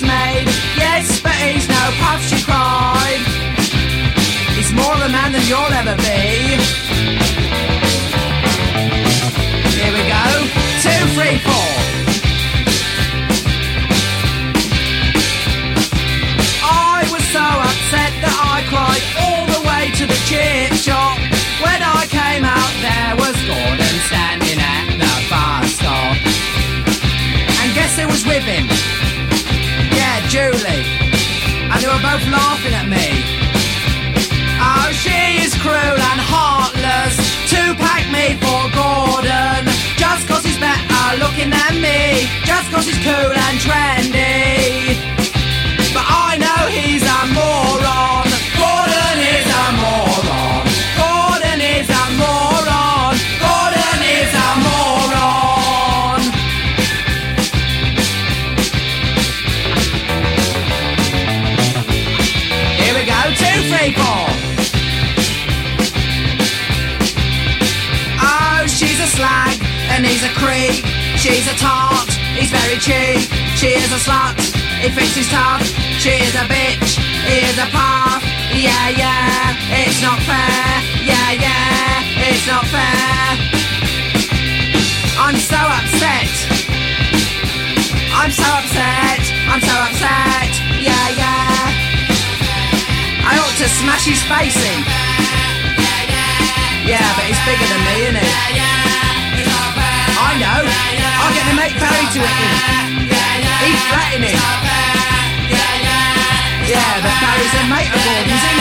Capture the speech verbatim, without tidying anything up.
maid. Yes, but he's no puff, she cried. He's more of a man than you'll ever be. Here we go. Two, three, four. I was so upset that I cried all the way to the chip shop. When I came out, there was Gordon standing at the bus stop. And guess who was with him? Yeah, Julie. And they were both laughing at me. Oh, she is cruel and heartless to pack me for Gordon. Just cause he's better looking than me. Just cause he's cool and trendy. But I know he's a moron. Gordon is a moron. Gordon is a moron. Gordon is a moron. Here we go, two, three, four. Oh, she's a slag and he's a creep. She's a tart, he's very cheap. She is a slut, he thinks he's tough. She is a bitch, he is a puff. Yeah, yeah, it's not fair. Yeah, yeah, it's not fair. I'm so upset. I'm so upset. I'm so upset. Yeah, yeah. I ought to smash his face in. Yeah, but he's bigger than me, isn't he? I know. I'll get the mate Barry to hit him. He's flattening him. Yeah, but Barry's a mate of Gordon's,